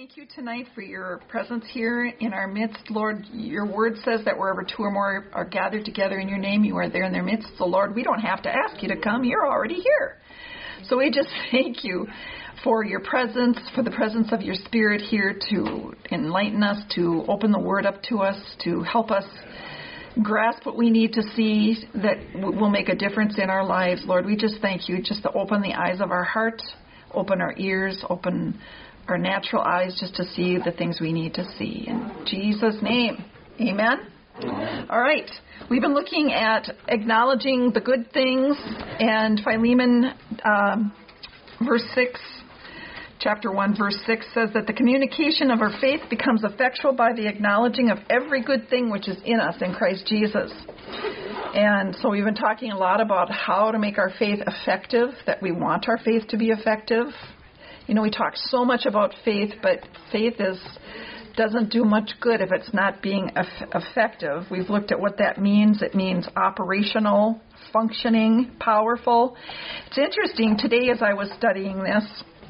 thank you tonight for your presence here in our midst. Lord, your word says that wherever two or more are gathered together in your name, you are there in their midst. So, Lord, we don't have to ask you to come. You're already here. So we just thank you for your presence, for the presence of your Spirit here to enlighten us, to open the word up to us, to help us grasp what we need to see that will make a difference in our lives. Lord, we just thank you just to open the eyes of our heart, open our ears, open our natural eyes just to see the things we need to see. In Jesus' name, amen? All right. We've been looking at acknowledging the good things, and Philemon verse 6, chapter 1, verse 6 says that the communication of our faith becomes effectual by the acknowledging of every good thing which is in us in Christ Jesus. And so we've been talking a lot about how to make our faith effective, that we want our faith to be effective. You know, we talk so much about faith, but faith doesn't do much good if it's not being effective. We've looked at what that means. It means operational, functioning, powerful. It's interesting. Today as I was studying this,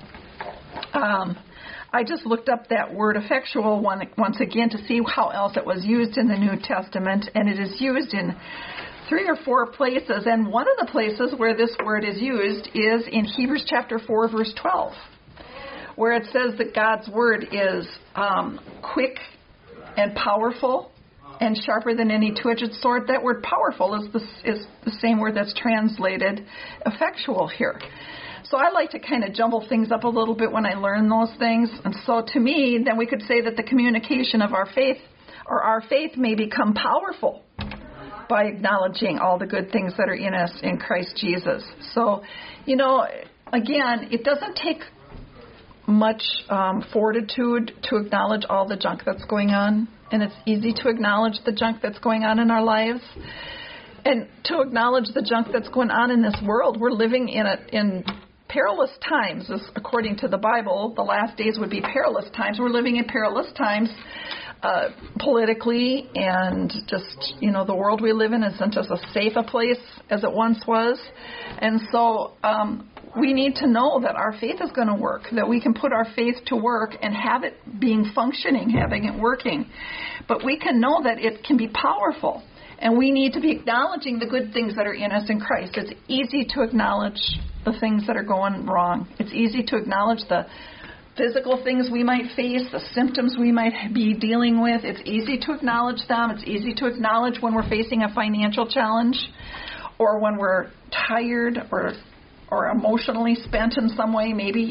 I just looked up that word effectual once again to see how else it was used in the New Testament, and it is used in 3 or 4 places, and one of the places where this word is used is in Hebrews chapter 4, verse 12, where it says that God's word is quick and powerful and sharper than any two-edged sword. That word powerful is the same word that's translated effectual here. So I like to kind of jumble things up a little bit when I learn those things. And so to me, then we could say that the communication of our faith, or our faith, may become powerful by acknowledging all the good things that are in us in Christ Jesus. So, you know, again, it doesn't take much fortitude to acknowledge all the junk that's going on. And it's easy to acknowledge the junk that's going on in our lives. And to acknowledge the junk that's going on in this world. We're living in perilous times. According to the Bible, the last days would be perilous times. We're living in perilous times politically, and just, you know, the world we live in isn't as safe a place as it once was. And so we need to know that our faith is going to work, that we can put our faith to work and have it being functioning, having it working. But we can know that it can be powerful. And we need to be acknowledging the good things that are in us in Christ. It's easy to acknowledge the things that are going wrong. It's easy to acknowledge the physical things we might face, the symptoms we might be dealing with. It's easy to acknowledge them. It's easy to acknowledge when we're facing a financial challenge, or when we're tired or emotionally spent in some way. Maybe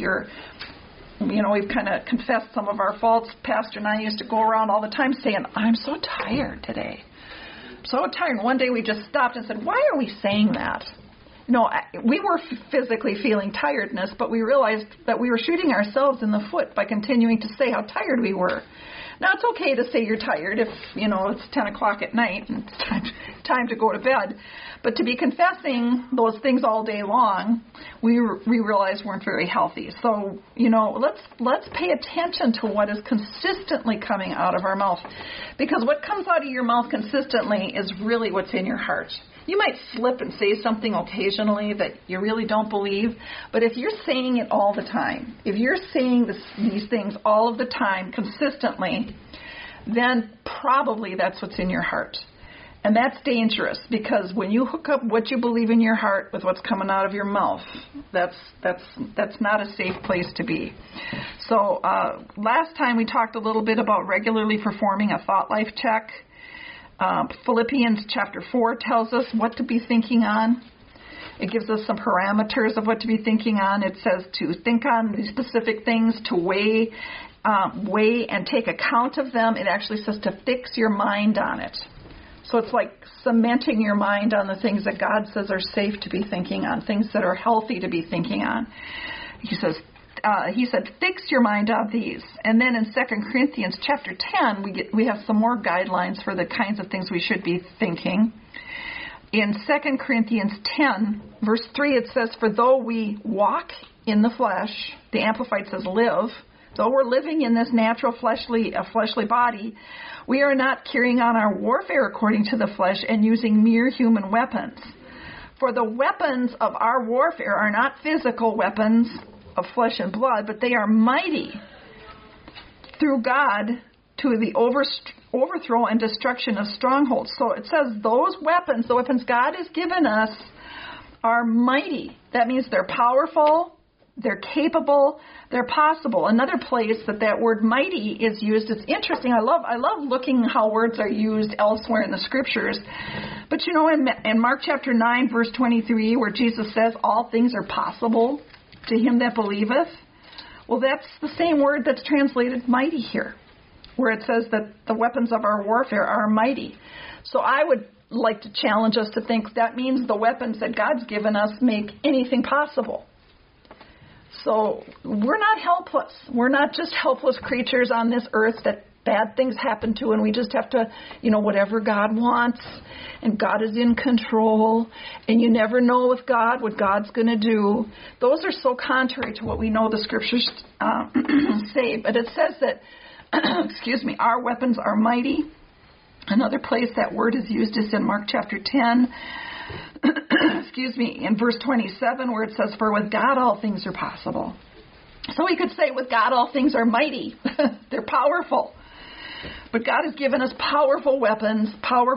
we've kind of confessed some of our faults. Pastor and I used to go around all the time saying, I'm so tired today. So tired. One day we just stopped and said, why are we saying that? No, we were physically feeling tiredness, but we realized that we were shooting ourselves in the foot by continuing to say how tired we were. Now, it's okay to say you're tired if, it's 10 o'clock at night and it's time to go to bed. But to be confessing those things all day long, we realized weren't very healthy. So, let's pay attention to what is consistently coming out of our mouth. Because what comes out of your mouth consistently is really what's in your heart. You might slip and say something occasionally that you really don't believe, but if you're saying it all the time, if you're saying these things all of the time consistently, then probably that's what's in your heart. And that's dangerous, because when you hook up what you believe in your heart with what's coming out of your mouth, that's not a safe place to be. So last time we talked a little bit about regularly performing a thought life check. Philippians chapter 4 tells us what to be thinking on. It gives us some parameters of what to be thinking on. It says to think on these specific things, to weigh and take account of them. It actually says to fix your mind on it. So it's like cementing your mind on the things that God says are safe to be thinking on, things that are healthy to be thinking on. He said, fix your mind on these. And then in 2 Corinthians chapter 10, we have some more guidelines for the kinds of things we should be thinking. In 2 Corinthians 10, verse 3, it says, for though we walk in the flesh, the Amplified says live, though we're living in this natural fleshly body, we are not carrying on our warfare according to the flesh and using mere human weapons. For the weapons of our warfare are not physical weapons of flesh and blood, but they are mighty through God to the overthrow and destruction of strongholds. So it says those weapons, the weapons God has given us, are mighty. That means they're powerful, they're capable, they're possible. Another place that word mighty is used, it's interesting. I love looking how words are used elsewhere in the scriptures. But you know, in Mark chapter 9, verse 23, where Jesus says, all things are possible to him that believeth. Well, that's the same word that's translated mighty here, where it says that the weapons of our warfare are mighty. So I would like to challenge us to think that means the weapons that God's given us make anything possible. So we're not helpless. We're not just helpless creatures on this earth that bad things happen to, and we just have to, whatever God wants, and God is in control, and you never know with God what God's going to do. Those are so contrary to what we know the scriptures say. But it says that, our weapons are mighty. Another place that word is used is in Mark chapter 10, in verse 27, where it says, for with God all things are possible. So we could say with God all things are mighty. They're powerful. But God has given us powerful weapons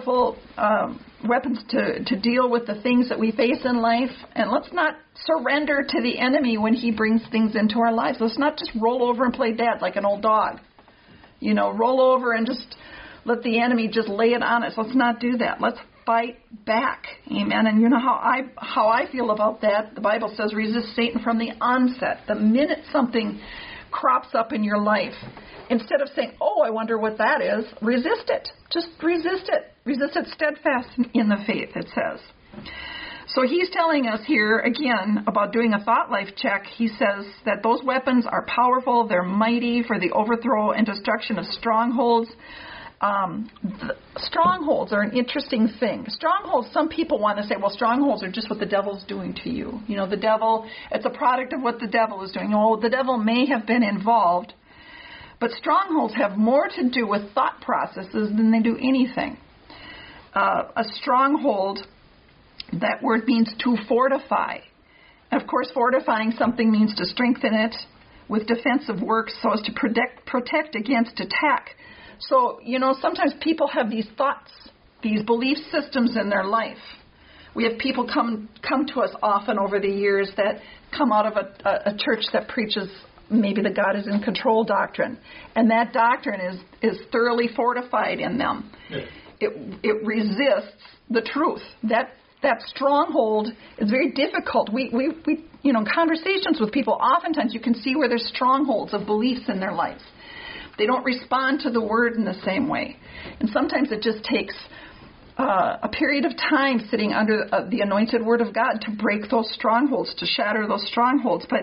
to deal with the things that we face in life. And let's not surrender to the enemy when he brings things into our lives. Let's not just roll over and play dead like an old dog. Roll over and just let the enemy just lay it on us. Let's not do that. Let's fight back. Amen. And you know how I feel about that. The Bible says resist Satan from the onset. The minute something crops up in your life, instead of saying, oh, I wonder what that is, resist it. Just resist it. Resist it steadfast in the faith, it says. So he's telling us here, again, about doing a thought life check. He says that those weapons are powerful, they're mighty for the overthrow and destruction of strongholds. Strongholds are an interesting thing. Strongholds, some people want to say, well, strongholds are just what the devil's doing to you. The devil, it's a product of what the devil is doing. Oh, the devil may have been involved, but strongholds have more to do with thought processes than they do anything. A stronghold, that word means to fortify. Of course, fortifying something means to strengthen it with defensive works so as to protect against attack. So, sometimes people have these thoughts, these belief systems in their life. We have people come to us often over the years that come out of a church that preaches maybe the God is in control doctrine. And that doctrine is thoroughly fortified in them. Yeah. It resists the truth. That stronghold is very difficult. We conversations with people, oftentimes you can see where there's strongholds of beliefs in their lives. They don't respond to the word in the same way. And sometimes it just takes a period of time sitting under the anointed word of God to break those strongholds, to shatter those strongholds. But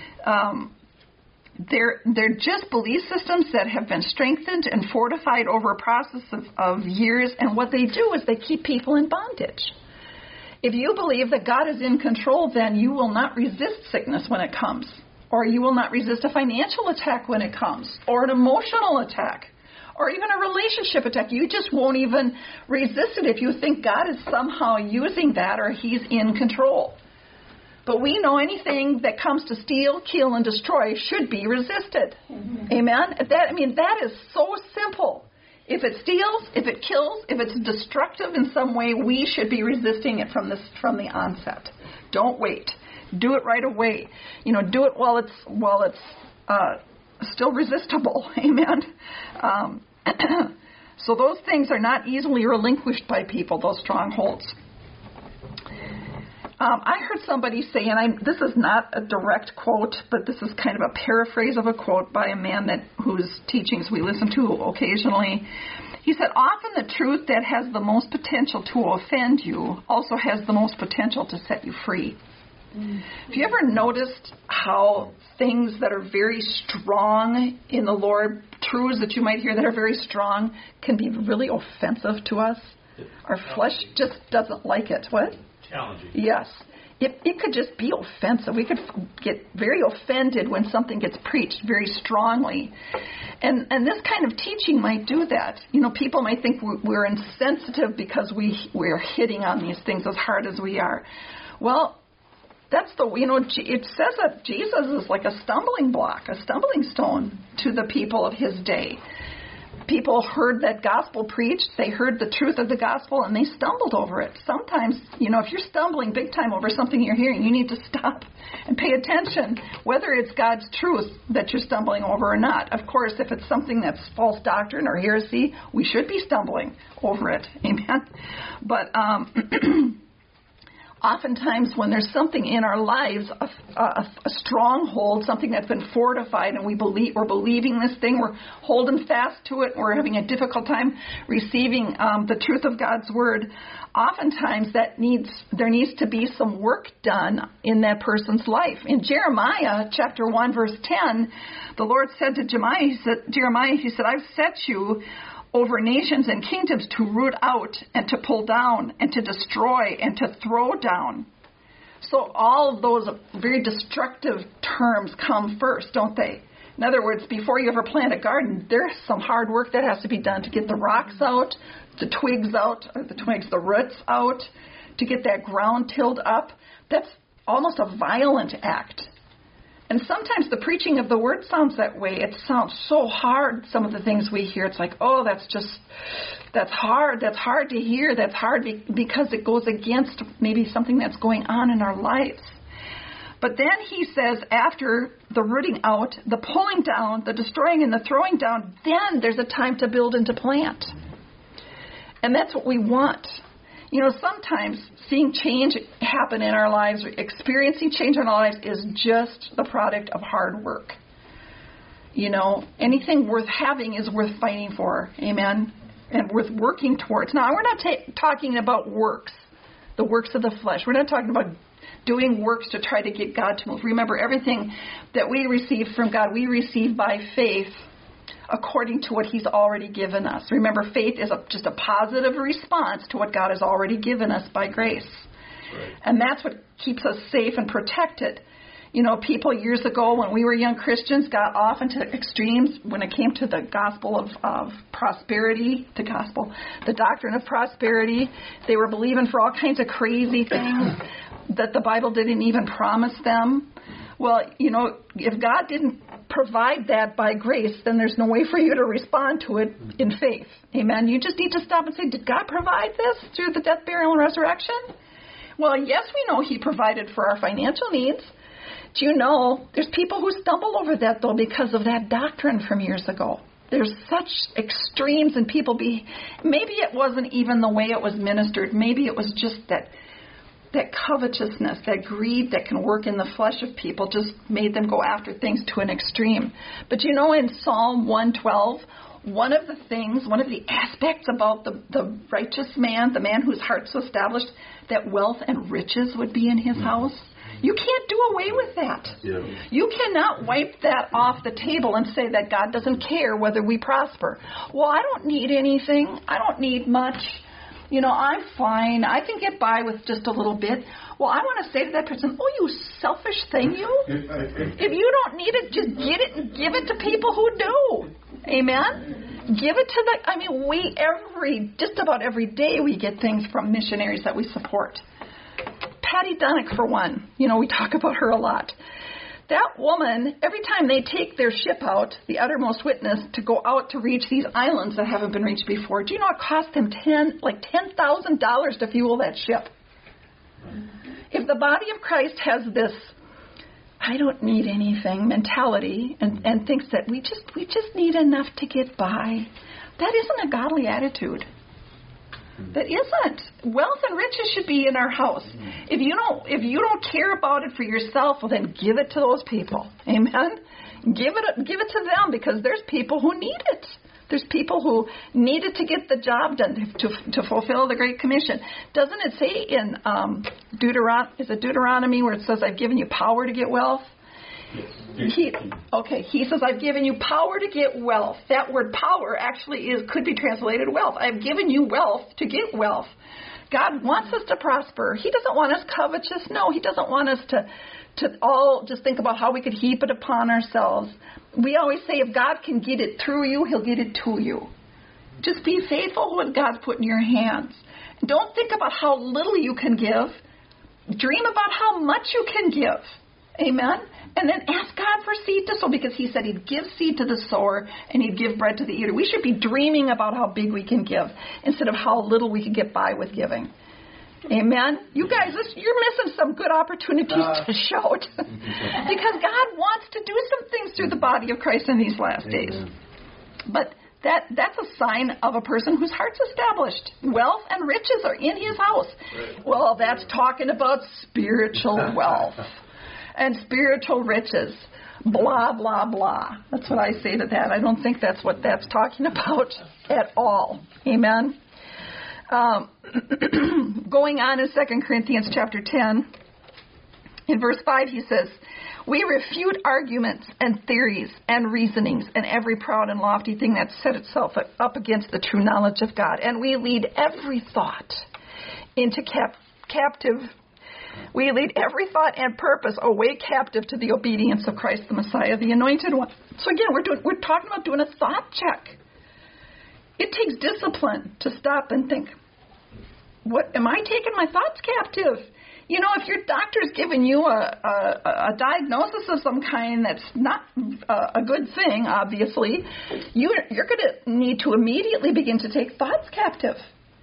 they're just belief systems that have been strengthened and fortified over a process of years. And what they do is they keep people in bondage. If you believe that God is in control, then you will not resist sickness when it comes. Or you will not resist a financial attack when it comes, or an emotional attack, or even a relationship attack. You just won't even resist it if you think God is somehow using that or he's in control. But we know anything that comes to steal, kill, and destroy should be resisted. Mm-hmm. Amen? That is so simple. If it steals, if it kills, if it's destructive in some way, we should be resisting it from the onset. Don't wait. Do it right away. Do it while it's still resistible. Amen. So those things are not easily relinquished by people, those strongholds. I heard somebody say, and this is not a direct quote, but this is kind of a paraphrase of a quote by a man whose teachings we listen to occasionally. He said, often the truth that has the most potential to offend you also has the most potential to set you free. Have you ever noticed how things that are very strong in the Lord, truths that you might hear that are very strong, can be really offensive to us? Our flesh just doesn't like it. What? Challenging. Yes. It could just be offensive. We could get very offended when something gets preached very strongly. And this kind of teaching might do that. People might think we're insensitive because we're hitting on these things as hard as we are. Well, That's it says that Jesus is like a stumbling block, a stumbling stone to the people of his day. People heard that gospel preached, they heard the truth of the gospel, and they stumbled over it. Sometimes, if you're stumbling big time over something you're hearing, you need to stop and pay attention, whether it's God's truth that you're stumbling over or not. Of course, if it's something that's false doctrine or heresy, we should be stumbling over it. Amen? But oftentimes when there's something in our lives, a stronghold, something that's been fortified, and we're believing this thing, we're holding fast to it, we're having a difficult time receiving the truth of God's word, oftentimes there needs to be some work done in that person's life. In Jeremiah chapter 1, verse 10, the Lord said to Jeremiah, he said, I've set you over nations and kingdoms to root out and to pull down and to destroy and to throw down. So all of those very destructive terms come first, don't they? In other words, before you ever plant a garden, there's some hard work that has to be done to get the rocks out, the roots out, to get that ground tilled up. That's almost a violent act. And sometimes the preaching of the word sounds that way. It sounds so hard, some of the things we hear. It's like, oh, that's hard. That's hard to hear. That's hard because it goes against maybe something that's going on in our lives. But then he says after the rooting out, the pulling down, the destroying and the throwing down, then there's a time to build and to plant. And that's what we want. Sometimes seeing change happen in our lives, experiencing change in our lives is just the product of hard work. Anything worth having is worth fighting for. Amen? And worth working towards. Now, we're not talking about works, the works of the flesh. We're not talking about doing works to try to get God to move. Remember, everything that we receive from God, we receive by faith according to what he's already given us. Remember, faith is just a positive response to what God has already given us by grace. Right. And that's what keeps us safe and protected. People years ago when we were young Christians got off into extremes when it came to the gospel of prosperity, the doctrine of prosperity. They were believing for all kinds of crazy things that the Bible didn't even promise them. Well, if God didn't provide that by grace, then there's no way for you to respond to it in faith. Amen? You just need to stop and say, did God provide this through the death, burial, and resurrection? Well, yes, we know he provided for our financial needs. Do you know, there's people who stumble over that, though, because of that doctrine from years ago. There's such extremes, and maybe it wasn't even the way it was ministered. Maybe it was just that covetousness, that greed that can work in the flesh of people just made them go after things to an extreme. But in Psalm 112, one of the aspects about the righteous man, the man whose heart's so established, that wealth and riches would be in his house. You can't do away with that. Yeah. You cannot wipe that off the table and say that God doesn't care whether we prosper. Well, I don't need anything. I don't need much. I'm fine. I can get by with just a little bit. Well, I want to say to that person, oh, you selfish thing, you. If you don't need it, just get it and give it to people who do. Amen? Give it to just about every day we get things from missionaries that we support. Patty Dunnick, for one. We talk about her a lot. That woman, every time they take their ship out, the Uttermost Witness, to go out to reach these islands that haven't been reached before, do you know it cost them $10,000 to fuel that ship? If the body of Christ has this I don't need anything mentality and thinks that we just need enough to get by, that isn't a godly attitude. That isn't. Wealth and riches should be in our house. If you don't care about it for yourself, well, then give it to those people. Amen? Give it to them, because there's people who need it. There's people who need it to get the job done, to fulfill the Great Commission. Doesn't it say in Deuteronomy where it says, I've given you power to get wealth? He says, I've given you power to get wealth. That word power actually could be translated wealth. I've given you wealth to get wealth. God wants us to prosper. He doesn't want us covetous. No, he doesn't want us to all just think about how we could heap it upon ourselves. We always say if God can get it through you, he'll get it to you. Just be faithful to what God's put in your hands. Don't think about how little you can give. dream about how much you can give. Amen? And then ask God for seed to sow, because he said he'd give seed to the sower and he'd give bread to the eater. We should be dreaming about how big we can give instead of how little we can get by with giving. Amen? You guys, you're missing some good opportunities to shout. Because God wants to do some things through the body of Christ in these last days. But that's a sign of a person whose heart's established. Wealth and riches are in his house. Well, that's talking about spiritual wealth and spiritual riches. Blah, blah, blah. That's what I say to that. I don't think that's what that's talking about at all. Amen? Going on in 2 Corinthians chapter 10, in verse 5, he says, we refute arguments and theories and reasonings and every proud and lofty thing that set itself up against the true knowledge of God. And we lead every thought into captive. We lead every thought and purpose away captive to the obedience of Christ the Messiah, the Anointed One. So again, we're talking about doing a thought check. It takes discipline to stop and think, what am I taking my thoughts captive? You know, if your doctor's giving you a diagnosis of some kind that's not a good thing, obviously, you're going to need to immediately begin to take thoughts captive.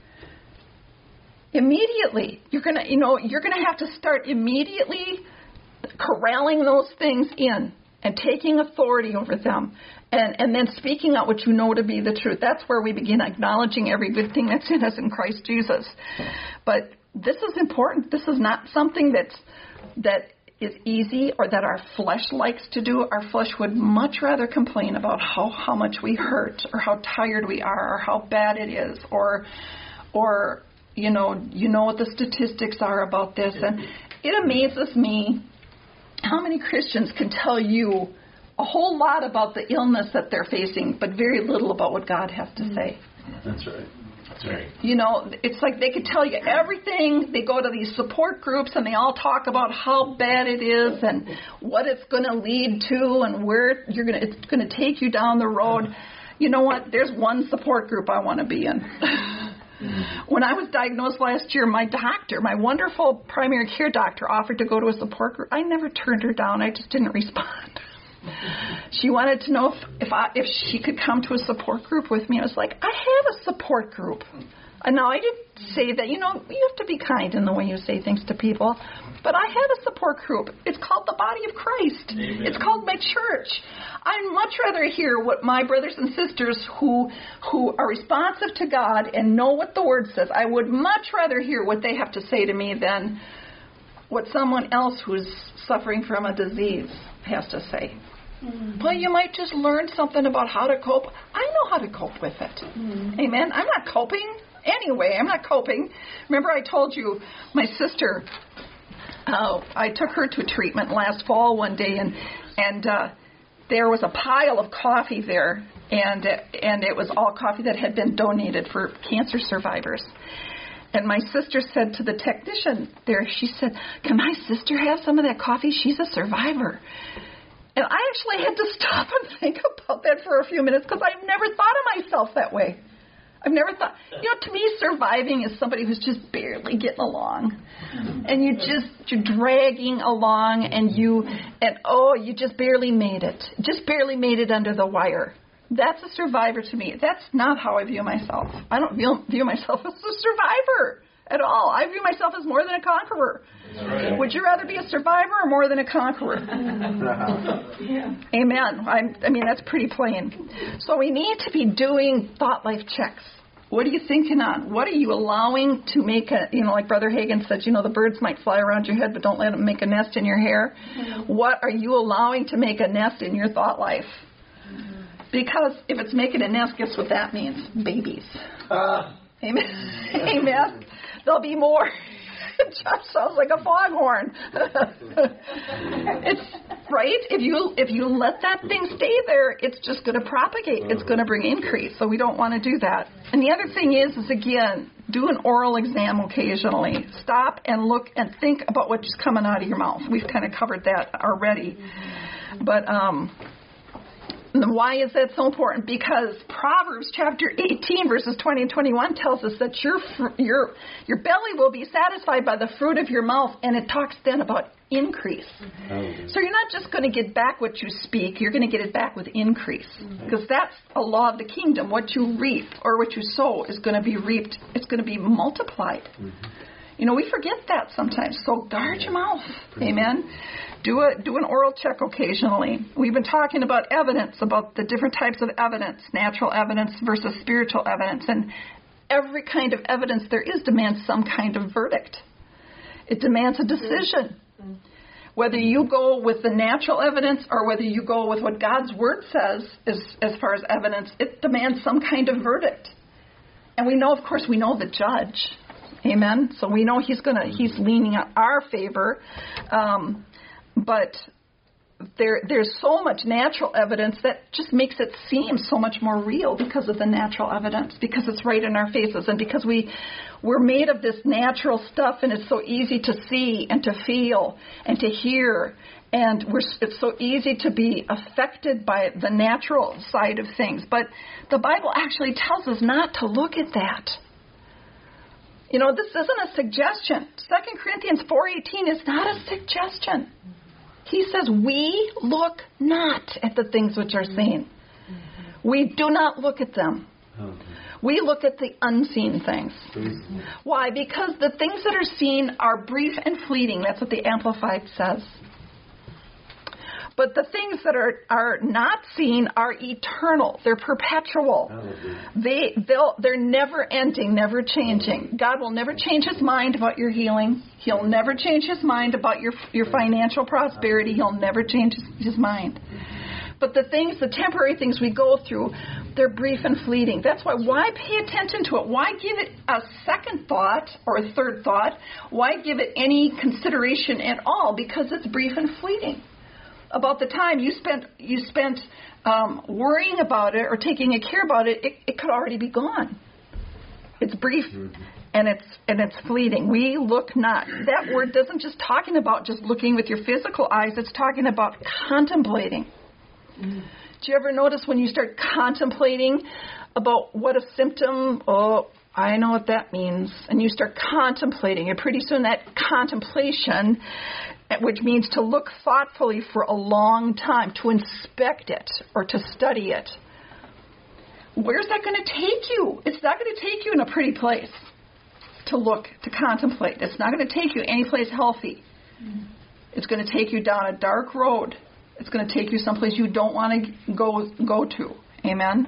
Immediately, you're going to have to start immediately corralling those things in and taking authority over them, and then speaking out what you know to be the truth. That's where we begin acknowledging every good thing that's in us in Christ Jesus. But this is important. This is not something that is easy or that our flesh likes to do. Our flesh would much rather complain about how much we hurt or how tired we are or how bad it is or you know what the statistics are about this. And it amazes me how many Christians can tell you a whole lot about the illness that they're facing, but very little about what God has to say. That's right. That's right. You know, it's like they could tell you everything. They go to these support groups and they all talk about how bad it is and what it's going to lead to and where it's going to take you down the road. You know what? There's one support group I want to be in. When I was diagnosed last year, my doctor, my wonderful primary care doctor, offered to go to a support group. I never turned her down. I just didn't respond. She wanted to know if she could come to a support group with me. I was like, I have a support group. And now I didn't say that, you have to be kind in the way you say things to people. But I have a support group. It's called the Body of Christ. Amen. It's called my church. I'd much rather hear what my brothers and sisters who are responsive to God and know what the Word says. I would much rather hear what they have to say to me than what someone else who's suffering from a disease has to say. Mm-hmm. Well, you might just learn something about how to cope. I know how to cope with it. Mm-hmm. Amen. I'm not coping. Anyway, I'm not coping. Remember I told you my sister, I took her to a treatment last fall one day, and there was a pile of coffee there, and it was all coffee that had been donated for cancer survivors. And my sister said to the technician there, she said, can my sister have some of that coffee? She's a survivor. And I actually had to stop and think about that for a few minutes because I've never thought of myself that way. I've never thought, to me, surviving is somebody who's just barely getting along. And you're dragging along and you just barely made it. Just barely made it under the wire. That's a survivor to me. That's not how I view myself. I don't view myself as a survivor at all. I view myself as more than a conqueror. Right. Would you rather be a survivor or more than a conqueror? Yeah. Amen. I mean, that's pretty plain. So we need to be doing thought life checks. What are you thinking on? What are you allowing to make like Brother Hagin said, the birds might fly around your head, but don't let them make a nest in your hair. Mm-hmm. What are you allowing to make a nest in your thought life? Mm-hmm. Because if it's making a nest, guess what that means? Babies. Amen. Amen. There'll be more. It just sounds like a foghorn. It's right. If you let that thing stay there, it's just going to propagate. It's going to bring increase. So we don't want to do that. And the other thing is again, do an oral exam occasionally. Stop and look and think about what's coming out of your mouth. We've kind of covered that already. But And why is that so important? Because Proverbs chapter 18, verses 20 and 21 tells us that your belly will be satisfied by the fruit of your mouth, and it talks then about increase. So you're not just going to get back what you speak, you're going to get it back with increase. Because that's a law of the kingdom. What you reap or what you sow is going to be reaped. It's going to be multiplied. You know, we forget that sometimes. So guard your mouth. Amen. Do an oral check occasionally. We've been talking about evidence, about the different types of evidence, natural evidence versus spiritual evidence. And every kind of evidence there is demands some kind of verdict. It demands a decision. Whether you go with the natural evidence or whether you go with what God's Word says as far as evidence, it demands some kind of verdict. And we know, of course, we know the judge. Amen? So we know he's leaning on our favor. But there's so much natural evidence that just makes it seem so much more real because of the natural evidence, because it's right in our faces, and because we're made of this natural stuff, and it's so easy to see and to feel and to hear, and it's so easy to be affected by the natural side of things. But the Bible actually tells us not to look at that. You know, this isn't a suggestion. 2 Corinthians 4:18 is not a suggestion. He says, we look not at the things which are seen. We do not look at them. We look at the unseen things. Why? Because the things that are seen are brief and fleeting. That's what the Amplified says. But the things that are not seen are eternal. They're perpetual. They're never ending, never changing. God will never change his mind about your healing. He'll never change his mind about your financial prosperity. He'll never change his mind. But the temporary things we go through, they're brief and fleeting. That's why pay attention to it? Why give it a second thought or a third thought? Why give it any consideration at all? Because it's brief and fleeting. About the time you spent worrying about it or taking a care about it, it could already be gone. It's brief and it's fleeting. We look not. That word doesn't just talking about just looking with your physical eyes. It's talking about contemplating. Do you ever notice when you start contemplating about what a symptom? Oh, I know what that means. And you start contemplating, and pretty soon that contemplation, which means to look thoughtfully for a long time, to inspect it or to study it. Where's that going to take you? It's not going to take you in a pretty place to look, to contemplate. It's not going to take you any place healthy. It's going to take you down a dark road. It's going to take you someplace you don't want to go to. Amen?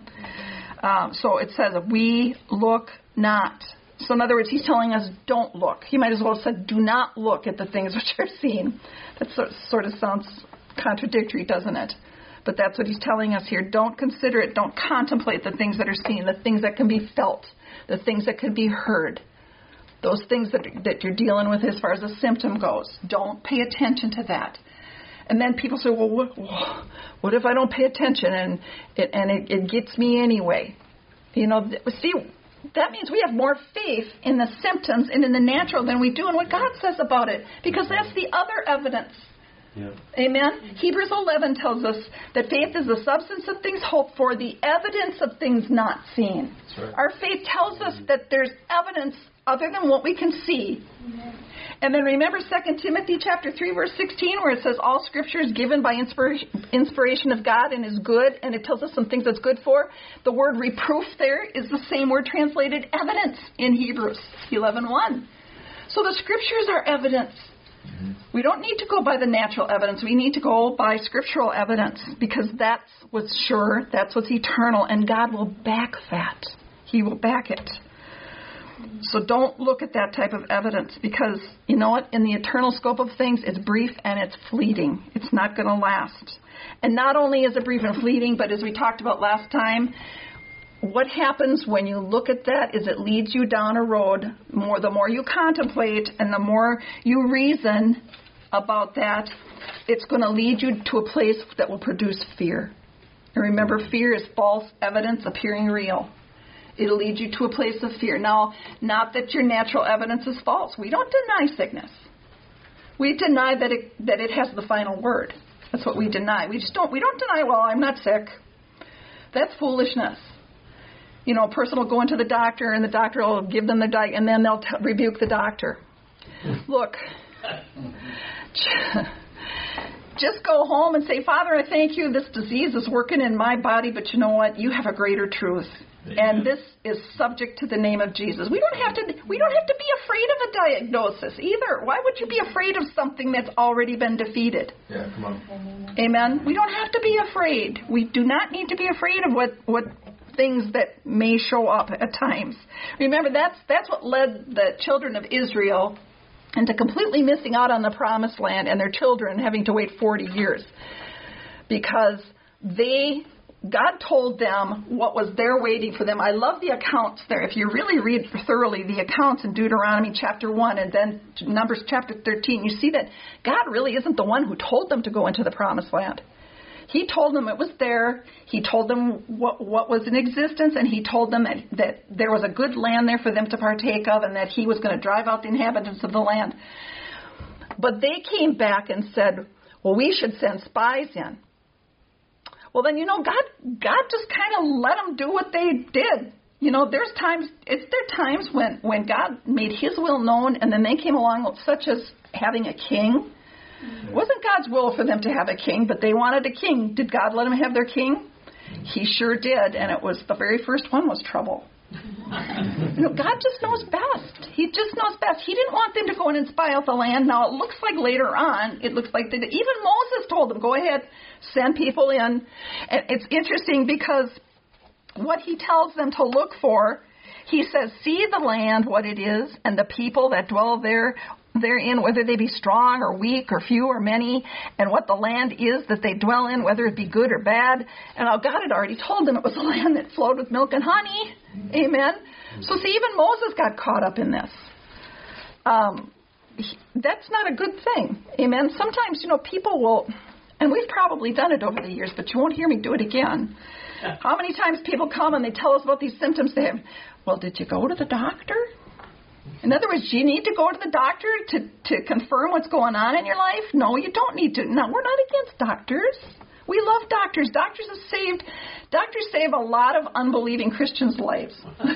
So it says, we look not. So in other words, he's telling us, don't look. He might as well have said, do not look at the things which are seen. That sort of sounds contradictory, doesn't it? But that's what he's telling us here. Don't consider it. Don't contemplate the things that are seen, the things that can be felt, the things that can be heard, those things that you're dealing with as far as a symptom goes. Don't pay attention to that. And then people say, well, what if I don't pay attention and it gets me anyway? You know, see, that means we have more faith in the symptoms and in the natural than we do in what God says about it, because that's the other evidence. Yeah. Amen? Hebrews 11 tells us that faith is the substance of things hoped for, the evidence of things not seen. Right. Our faith tells us that there's evidence other than what we can see. Mm-hmm. And then remember 2 Timothy chapter 3, verse 16, where it says all Scripture is given by inspiration of God and is good, and it tells us some things that's good for. The word reproof there is the same word translated evidence in Hebrews 11:1. So the Scriptures are evidence. Mm-hmm. We don't need to go by the natural evidence. We need to go by scriptural evidence, because that's what's sure, that's what's eternal, and God will back that. He will back it. So don't look at that type of evidence, because, you know what, in the eternal scope of things, it's brief and it's fleeting. It's not going to last. And not only is it brief and fleeting, but as we talked about last time, what happens when you look at that is it leads you down a road. The more you contemplate and the more you reason about that, it's going to lead you to a place that will produce fear. And remember, fear is false evidence appearing real. It'll lead you to a place of fear. Now, not that your natural evidence is false. We don't deny sickness. We deny that it has the final word. That's what we deny. We don't deny, well, I'm not sick. That's foolishness. A person will go into the doctor, and the doctor will give them the diet, and then they'll rebuke the doctor. Look, just go home and say, Father, I thank you. This disease is working in my body, but you know what? You have a greater truth. Amen. And this is subject to the name of Jesus. We don't have to be afraid of a diagnosis either. Why would you be afraid of something that's already been defeated? Yeah, come on. Amen. We don't have to be afraid. We do not need to be afraid of what things that may show up at times. Remember, that's what led the children of Israel into completely missing out on the promised land and their children having to wait 40 years. Because God told them what was there waiting for them. I love the accounts there. If you really read thoroughly the accounts in Deuteronomy chapter 1 and then Numbers chapter 13, you see that God really isn't the one who told them to go into the promised land. He told them it was there. He told them what was in existence, and he told them that there was a good land there for them to partake of, and that he was going to drive out the inhabitants of the land. But they came back and said, well, we should send spies in. Well, then, God just kind of let them do what they did. There are times when God made his will known, and then they came along, such as having a king. It wasn't God's will for them to have a king, but they wanted a king. Did God let them have their king? He sure did, and it was the very first one was trouble. God just knows best. He just knows best. He didn't want them to go in and spy out the land. Now, it looks like later on, even Moses told them, go ahead, send people in. And it's interesting because what he tells them to look for, he says, see the land, what it is, and the people that dwell therein, whether they be strong or weak or few or many, and what the land is that they dwell in, whether it be good or bad. And God had already told them it was a land that flowed with milk and honey. Amen. So see, even Moses got caught up in this. That's not a good thing. Amen. Sometimes, people will, and we've probably done it over the years, but you won't hear me do it again. How many times people come and they tell us about these symptoms they have? Well, did you go to the doctor? In other words, do you need to go to the doctor to confirm what's going on in your life? No, you don't need to. No, we're not against doctors. We love doctors. Doctors save a lot of unbelieving Christians' lives.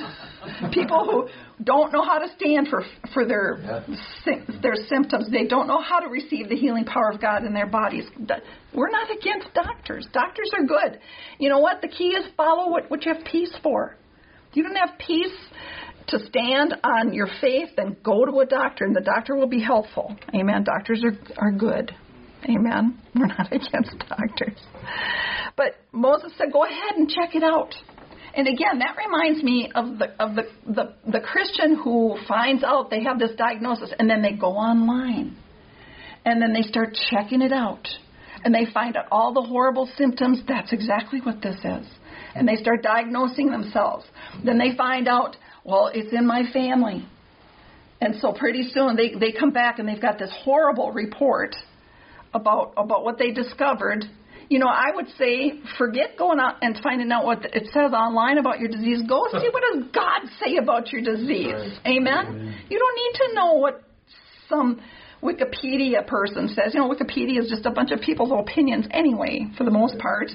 People who don't know how to stand for their symptoms. They don't know how to receive the healing power of God in their bodies. We're not against doctors. Doctors are good. You know what? The key is follow what you have peace for. If you don't have peace to stand on your faith, then go to a doctor, and the doctor will be helpful. Amen. Doctors are good. Amen. We're not against doctors. But Moses said, go ahead and check it out. And again, that reminds me of the Christian who finds out they have this diagnosis, and then they go online. And then they start checking it out. And they find out all the horrible symptoms. That's exactly what this is. And they start diagnosing themselves. Then they find out, well, it's in my family. And so pretty soon they come back and they've got this horrible report about what they discovered. I would say, forget going out and finding out what it says online about your disease. Go see what does God say about your disease. Right. Amen? You don't need to know what some Wikipedia person says. Wikipedia is just a bunch of people's opinions anyway, for the most part.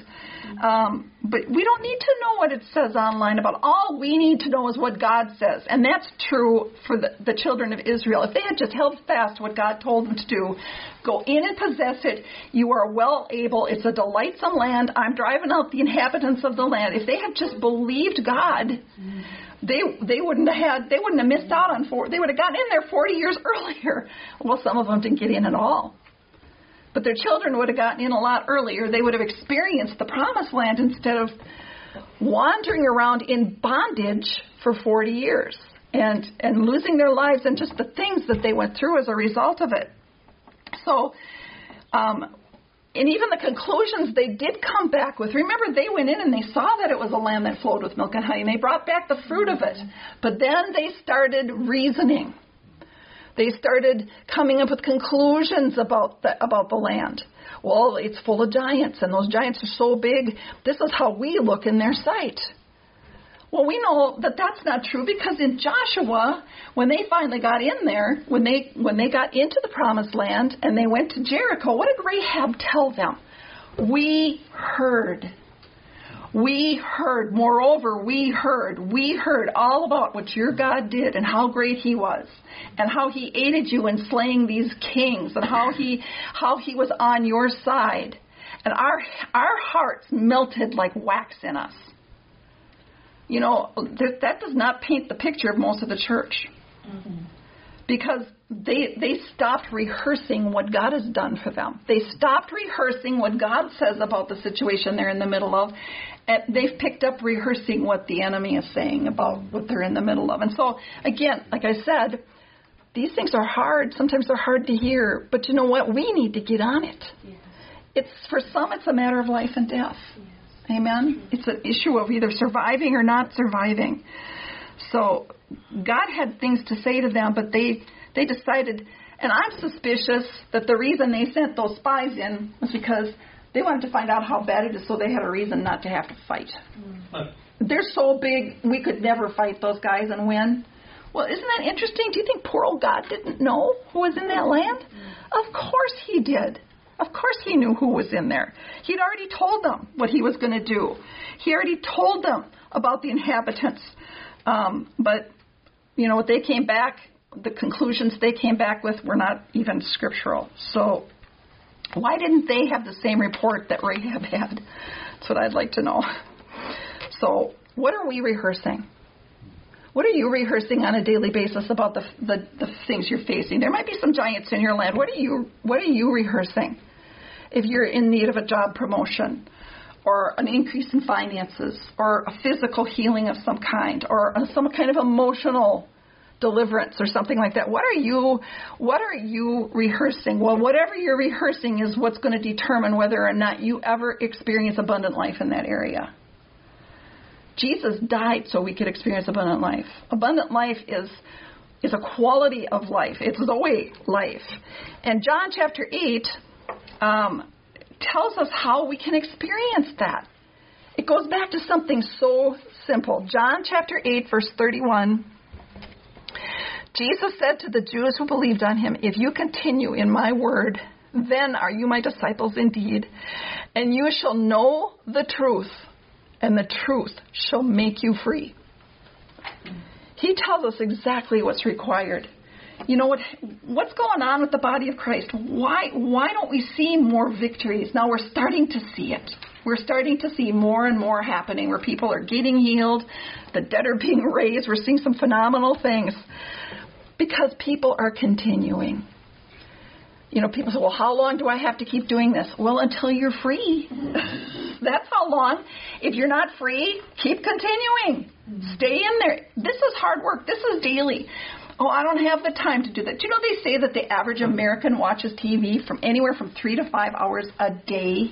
But we don't need to know what it says online about. All we need to know is what God says. And that's true for the children of Israel. If they had just held fast to what God told them to do, go in and possess it, you are well able. It's a delightsome land. I'm driving out the inhabitants of the land. If they had just believed God, they wouldn't have missed out on they would have gotten in there 40 years earlier. Well, some of them didn't get in at all. But their children would have gotten in a lot earlier. They would have experienced the promised land instead of wandering around in bondage for 40 years and losing their lives and just the things that they went through as a result of it. So, and even the conclusions they did come back with. Remember, they went in and they saw that it was a land that flowed with milk and honey, and they brought back the fruit of it. But then they started reasoning. They started coming up with conclusions about the land. Well, it's full of giants, and those giants are so big, this is how we look in their sight. Well, we know that that's not true, because in Joshua, when they finally got in there, when they got into the promised land and they went to Jericho, what did Rahab tell them? We heard Moreover, we heard all about what your God did and how great he was and how he aided you in slaying these kings and how he was on your side. And our hearts melted like wax in us. You know, that does not paint the picture of most of the church. Mm-hmm. Because they stopped rehearsing what God has done for them. They stopped rehearsing what God says about the situation they're in the middle of. And they've picked up rehearsing what the enemy is saying about what they're in the middle of. And so, again, like I said, these things are hard. Sometimes they're hard to hear. But you know what? We need to get on it. Yes. For some, it's a matter of life and death. Yes. Amen? It's an issue of either surviving or not surviving. So God had things to say to them, but they decided, and I'm suspicious that the reason they sent those spies in was because they wanted to find out how bad it is so they had a reason not to have to fight. Mm-hmm. They're so big, we could never fight those guys and win. Well, isn't that interesting? Do you think poor old God didn't know who was in that land? Mm-hmm. Of course he did. Of course he knew who was in there. He'd already told them what he was going to do. He already told them about the inhabitants. But, you know, what they came back, the conclusions they came back with were not even scriptural. So why didn't they have the same report that Rahab had? That's what I'd like to know. So what are we rehearsing? What are you rehearsing on a daily basis about the things you're facing? There might be some giants in your land. What are you rehearsing? If you're in need of a job promotion, or an increase in finances, or a physical healing of some kind, or some kind of emotional deliverance or something like that. What are you rehearsing? Well, whatever you're rehearsing is what's going to determine whether or not you ever experience abundant life in that area. Jesus died so we could experience abundant life. Abundant life is a quality of life. It's Zoe life. And John chapter 8 tells us how we can experience that. It goes back to something so simple. John chapter 8, verse 31. Jesus said to the Jews who believed on him, "If you continue in my word, then are you my disciples indeed, and you shall know the truth, and the truth shall make you free." He tells us exactly what's required. You know what's going on with the body of Christ? Why don't we see more victories? Now we're starting to see it. We're starting to see more and more happening where people are getting healed, the dead are being raised. We're seeing some phenomenal things because people are continuing. You know, people say, well, how long do I have to keep doing this? Well, until you're free. That's how long. If you're not free, keep continuing. Stay in there. This is hard work. This is daily. Oh, I don't have the time to do that. Do you know they say that the average American watches TV from anywhere from 3 to 5 hours a day?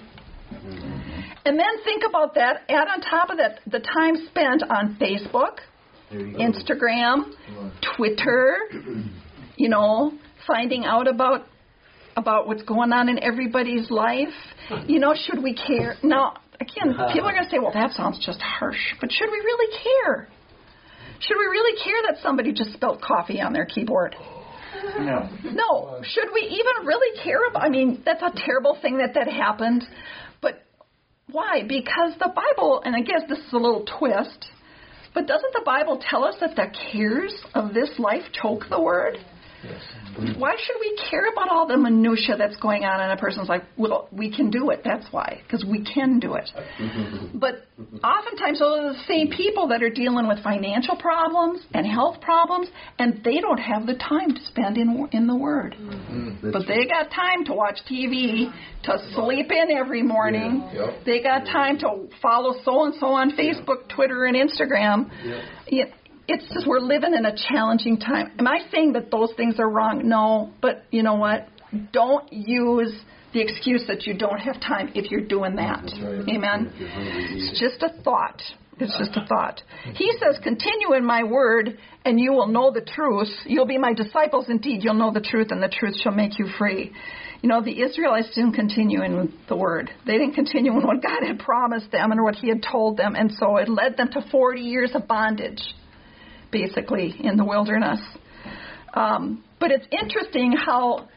And then think about that. Add on top of that the time spent on Facebook, Instagram, Twitter, you know, finding out about what's going on in everybody's life. You know, should we care? Now, again, people are going to say, well, that sounds just harsh. But should we really care? Should we really care that somebody just spelled coffee on their keyboard? No. No. Should we even really care about? I mean, that's a terrible thing that happened. But why? Because the Bible, and I guess this is a little twist, but doesn't the Bible tell us that the cares of this life choke the word? Yes. Why should we care about all the minutia that's going on in a person's life? Well, we can do it. That's why, because we can do it. But oftentimes those are the same people that are dealing with financial problems and health problems, and they don't have the time to spend in the Word. But they got time to watch TV, to sleep in every morning. Yeah. Yep. They got time to follow so-and-so on Facebook, Twitter, and Instagram. Yeah. It's just we're living in a challenging time. Am I saying that those things are wrong? No. But you know what? Don't use the excuse that you don't have time if you're doing that. Right. Amen? It's just a thought. It's just a thought. He says, continue in my word, and you will know the truth. You'll be my disciples indeed. You'll know the truth, and the truth shall make you free. You know, the Israelites didn't continue in the word. They didn't continue in what God had promised them and what he had told them. And so it led them to 40 years of bondage, basically, in the wilderness. But it's interesting how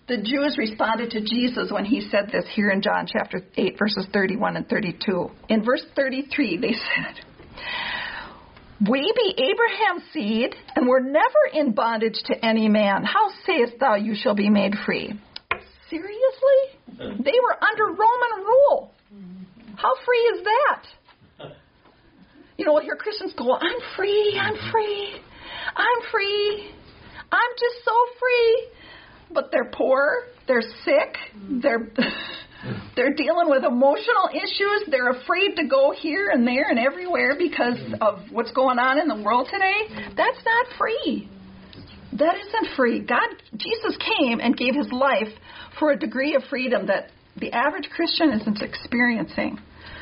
the Jews responded to Jesus when he said this here in John chapter 8, verses 31 and 32. In verse 33, they said, "We be Abraham's seed, and were never in bondage to any man. How sayest thou, you shall be made free?" Seriously? They were under Roman rule. How free is that? You know, we'll hear Christians go, I'm free, I'm free, I'm free. I'm just so free. But they're poor, they're sick, they're dealing with emotional issues, they're afraid to go here and there and everywhere because of what's going on in the world today. That's not free. That isn't free. Jesus came and gave his life for a degree of freedom that the average Christian isn't experiencing.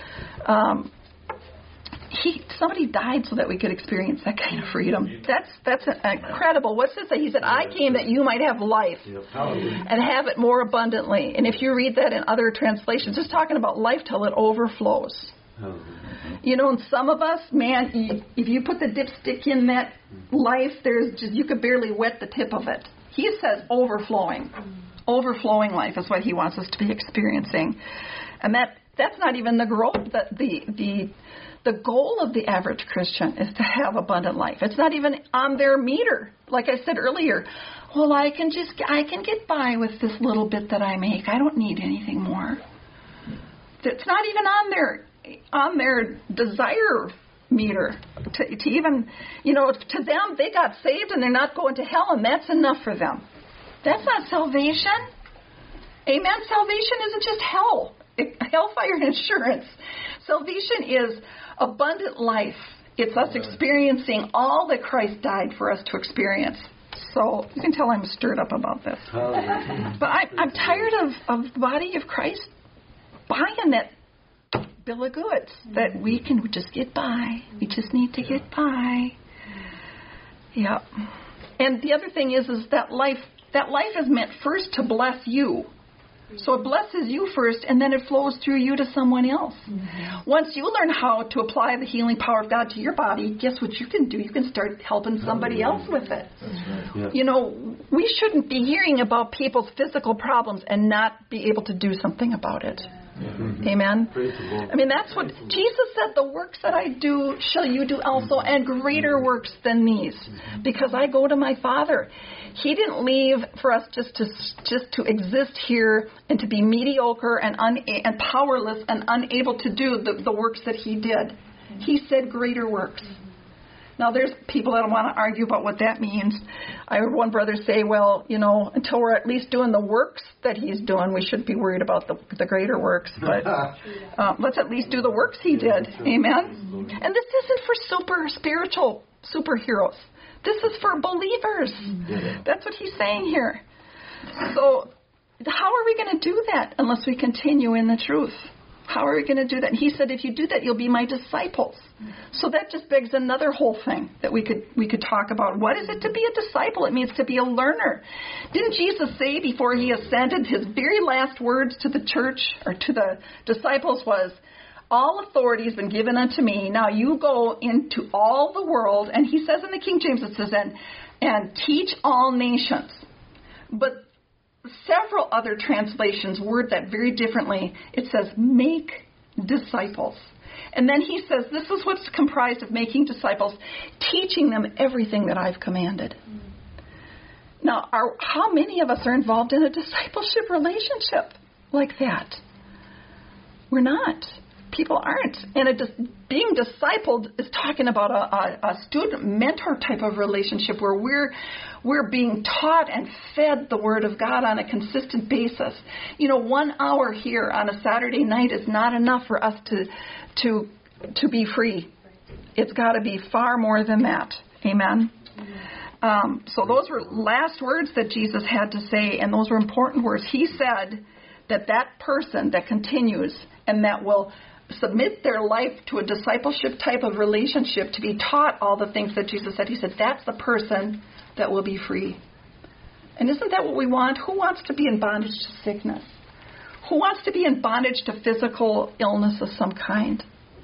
Somebody died so that we could experience that kind of freedom. That's incredible. What's this? He said, "I came that you might have life and have it more abundantly." And if you read that in other translations, it's talking about life till it overflows. You know, and some of us, man, if you put the dipstick in that life, you could barely wet the tip of it. He says overflowing. Overflowing life is what he wants us to be experiencing. And that's not even the growth. The goal of the average Christian is to have abundant life. It's not even on their meter. Like I said earlier, well, I can get by with this little bit that I make. I don't need anything more. It's not even on their desire meter to even, to them, they got saved and they're not going to hell, and that's enough for them. That's not salvation. Amen. Salvation isn't just hellfire insurance. Salvation is abundant life. It's us experiencing all that Christ died for us to experience. So you can tell I'm stirred up about this. But I'm tired of the body of Christ buying that bill of goods that we can just get by. We just need to get by. Yeah. And the other thing is that life is meant first to bless you. So it blesses you first, and then it flows through you to someone else. Mm-hmm. Once you learn how to apply the healing power of God to your body, guess what you can do? You can start helping somebody else with it. Right. Yeah. We shouldn't be hearing about people's physical problems and not be able to do something about it. Mm-hmm. Amen? I mean, that's what Jesus said, "The works that I do shall you do also, and greater works than these, because I go to my Father." He didn't leave for us just to exist here and to be mediocre and powerless and unable to do the works that he did. He said greater works. Now, there's people that want to argue about what that means. I heard one brother say, well, until we're at least doing the works that he's doing, we shouldn't be worried about the greater works. But let's at least do the works he did. Amen? And this isn't for super spiritual superheroes. This is for believers. That's what he's saying here. So how are we going to do that unless we continue in the truth? How are we going to do that? And he said, if you do that, you'll be my disciples. So that just begs another whole thing that we could talk about. What is it to be a disciple? It means to be a learner. Didn't Jesus say before he ascended, his very last words to the church or to the disciples was, "All authority has been given unto me. Now you go into all the world," and he says in the King James, it says, and teach all nations. But several other translations word that very differently. It says, make disciples. And then he says, this is what's comprised of making disciples, teaching them everything that I've commanded. Now, how many of us are involved in a discipleship relationship like that? We're not. People aren't. And being discipled is talking about a student-mentor type of relationship where we're being taught and fed the Word of God on a consistent basis. 1 hour here on a Saturday night is not enough for us to be free. It's got to be far more than that. Amen? So those were last words that Jesus had to say, and those were important words. He said that person that continues and that will submit their life to a discipleship type of relationship to be taught all the things that Jesus said. He said, that's the person that will be free. And isn't that what we want? Who wants to be in bondage to sickness? Who wants to be in bondage to physical illness of some kind?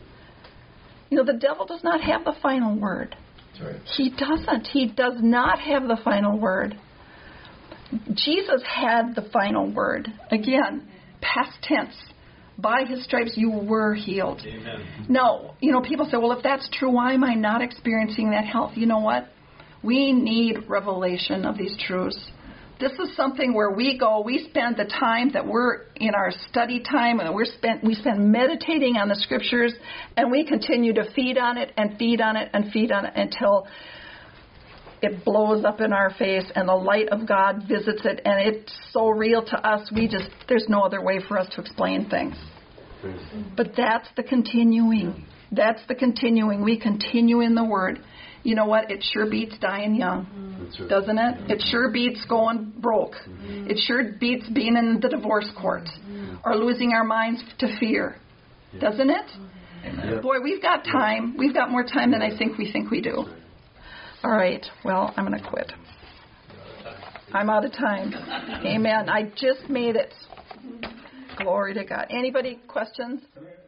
The devil does not have the final word. That's right. He doesn't. He does not have the final word. Jesus had the final word. Again, past tense. By his stripes you were healed. Amen. Now, people say, well, if that's true, why am I not experiencing that health? You know what? We need revelation of these truths. This is something where we spend the time that we're in our study time, and we spend meditating on the scriptures, and we continue to feed on it and feed on it and feed on it until it blows up in our face and the light of God visits it, and it's so real to us, there's no other way for us to explain things. But that's the continuing. That's the continuing. We continue in the Word. You know what? It sure beats dying young, doesn't it? It sure beats going broke. It sure beats being in the divorce court or losing our minds to fear, doesn't it? Amen. Boy, we've got time. We've got more time than I think we do. All right. Well, I'm going to quit. I'm out of time. Amen. I just made it. Glory to God. Anybody questions?